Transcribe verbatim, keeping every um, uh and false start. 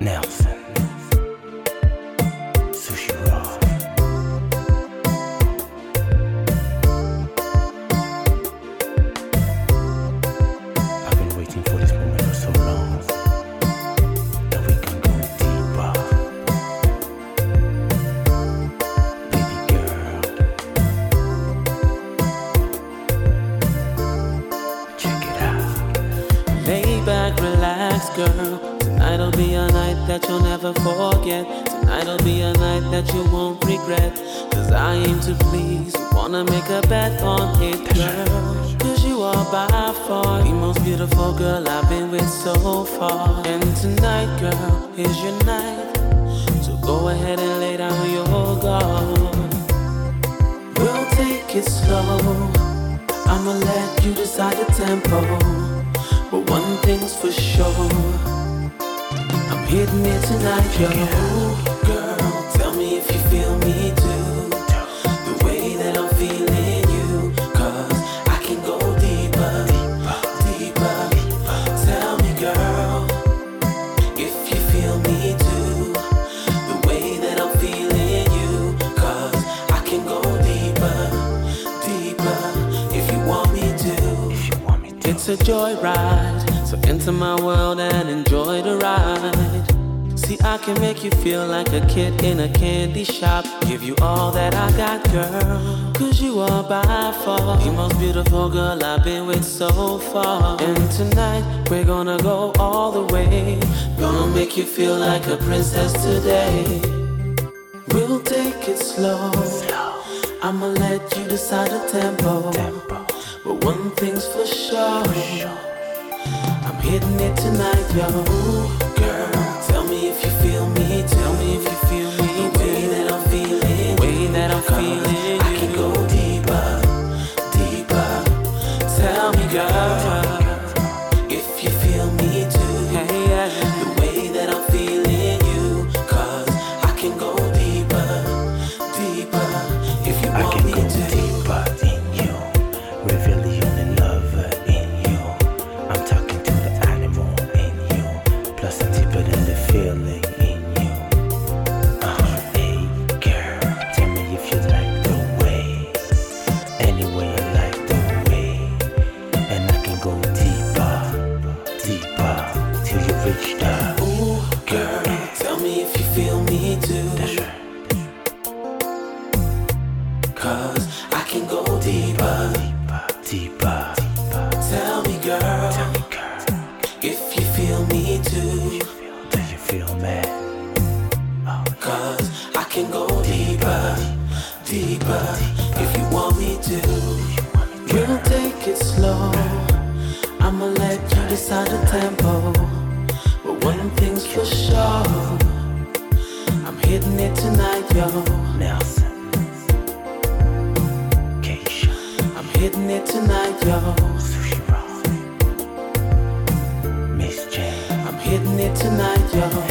Nelson, Sushi Raw. I've been waiting for this moment for so long that we can go deeper. Baby girl, check it out. Lay back, relax, girl. Tonight'll be a night that you'll never forget. Tonight'll be a night that you won't regret. Cause I aim to please, wanna make a bet on it, girl. Cause you are by far the most beautiful girl I've been with so far. And tonight, girl, is your night. So go ahead and lay down your guard. We'll take it slow, I'ma let you decide the tempo. But one thing's for sure, I'm hitting it tonight, yo. Girl, tell me if you feel me too, the way that I'm feeling you. Cause I can go deeper, deeper. Tell me, girl, if you feel me too, the way that I'm feeling you. Cause I can go deeper, deeper, if you want me to. It's a joyride, so enter my world and enjoy the ride. See, I can make you feel like a kid in a candy shop. Give you all that I got, girl. Cause you are by far the most beautiful girl I've been with so far. And tonight, we're gonna go all the way. Gonna make you feel like a princess today. We'll take it slow, I'ma let you decide the tempo. But one thing's for sure, I'm hitting it tonight, yo. Girl, tell me if you feel me. Tell me if you feel me. The way that I'm feeling. The way that I'm feeling. I can go deeper, deeper. Tell me, girl, if you feel me too. Hey, yeah. The way that I'm feeling you. Cause I can go deeper, deeper. If you want me to. I can go deeper in you. Reveal the only lover in you. I'm talking to the animal in you. Plus I'm deeper than the feeling in you. Uh-huh, hey girl, tell me if you like the way. Anyway, I like the way. And I can go deeper, deeper, till you reach the. Ooh, girl, tell me if you feel me too. That's right. Cause I can go deeper, Deeper, tell me, girl, tell me girl, if you feel me too. do you feel mad? Oh, Cause I can go deeper, deeper, if you want me to. We'll take it slow, I'ma let you decide the tempo. But one thing's for sure, I'm hitting it tonight, yo. Nelson, Keisha, I'm hitting it tonight, yo. Sushi Raw, Miss Jane, I'm hitting it tonight, yo.